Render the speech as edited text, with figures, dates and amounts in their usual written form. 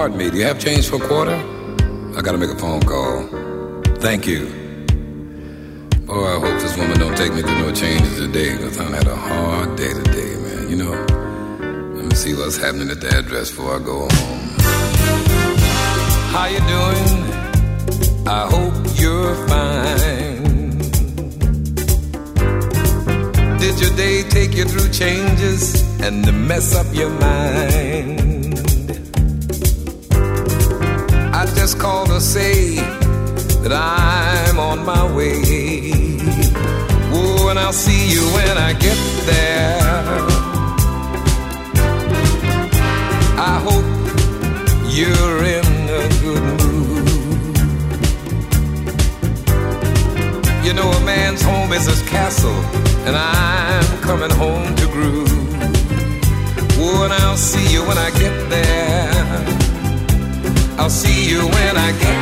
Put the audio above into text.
pardon me, do you have change for a quarter? I gotta make a phone call. Thank you. Boy, I hope this woman don't take me through no changes today, because I've had a hard day today, man. You know, let me see what's happening at the address before I go home. How you doing? I hope you're fine. Did your day take you through changes and to mess up your mind? I just called to say that I'm on my way. Oh, and I'll see you when I get there. I hope you're in a good mood. You know, a man's home is his castle, and I'm coming home to groove. Oh, and I'll see you when I get there. I'll see you when I get